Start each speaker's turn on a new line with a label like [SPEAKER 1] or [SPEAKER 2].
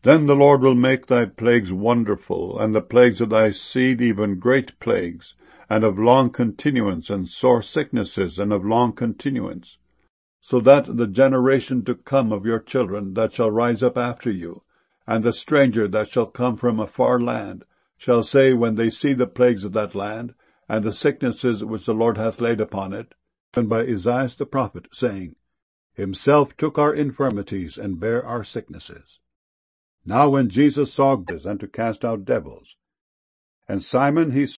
[SPEAKER 1] Then the Lord will make thy plagues wonderful, and the plagues of thy seed even great plagues, and of long continuance, and sore sicknesses, and of long continuance, so that the generation to come of your children that shall rise up after you, and the stranger that shall come from a far land, shall say when they see the plagues of that land, and the sicknesses which the Lord hath laid upon it, and by Esaias the prophet, saying, Himself took our infirmities, and bare our sicknesses. Now when Jesus saw and to cast out devils, and Simon he